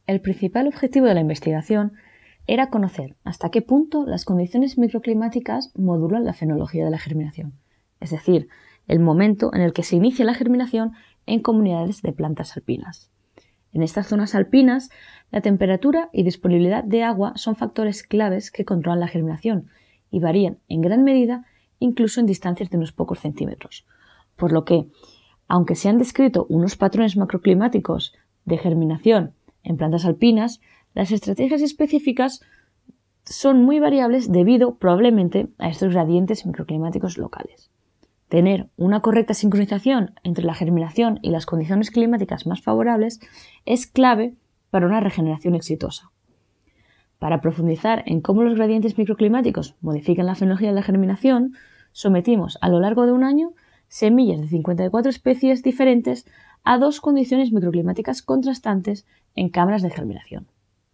El principal objetivo de la investigación era conocer hasta qué punto las condiciones microclimáticas modulan la fenología de la germinación, es decir, el momento en el que se inicia la germinación en comunidades de plantas alpinas. En estas zonas alpinas, la temperatura y disponibilidad de agua son factores claves que controlan la germinación y varían en gran medida incluso en distancias de unos pocos centímetros, por lo que, aunque se han descrito unos patrones macroclimáticos de germinación en plantas alpinas, las estrategias específicas son muy variables debido probablemente a estos gradientes microclimáticos locales. Tener una correcta sincronización entre la germinación y las condiciones climáticas más favorables es clave para una regeneración exitosa. Para profundizar en cómo los gradientes microclimáticos modifican la fenología de la germinación, sometimos a lo largo de un año semillas de 54 especies diferentes a 2 condiciones microclimáticas contrastantes en cámaras de germinación.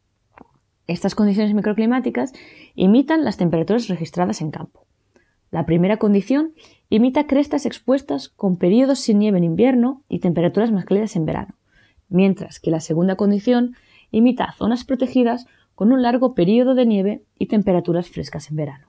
Estas condiciones microclimáticas imitan las temperaturas registradas en campo. La primera condición imita crestas expuestas con periodos sin nieve en invierno y temperaturas más cálidas en verano, mientras que la segunda condición imita zonas protegidas con un largo periodo de nieve y temperaturas frescas en verano.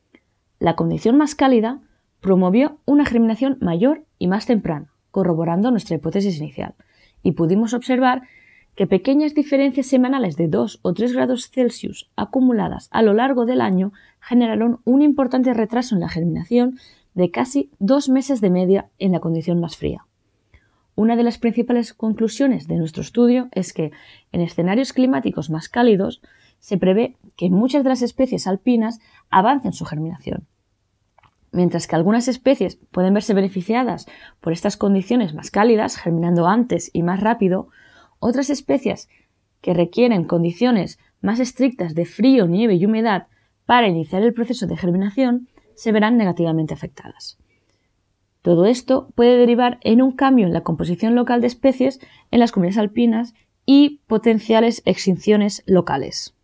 La condición más cálida promovió una germinación mayor y más temprana, corroborando nuestra hipótesis inicial, y pudimos observar que pequeñas diferencias semanales de 2 o 3 grados Celsius acumuladas a lo largo del año generaron un importante retraso en la germinación de casi 2 meses de media en la condición más fría. Una de las principales conclusiones de nuestro estudio es que en escenarios climáticos más cálidos se prevé que muchas de las especies alpinas avancen su germinación. Mientras que algunas especies pueden verse beneficiadas por estas condiciones más cálidas, germinando antes y más rápido, otras especies que requieren condiciones más estrictas de frío, nieve y humedad para iniciar el proceso de germinación se verán negativamente afectadas. Todo esto puede derivar en un cambio en la composición local de especies en las comunidades alpinas y potenciales extinciones locales.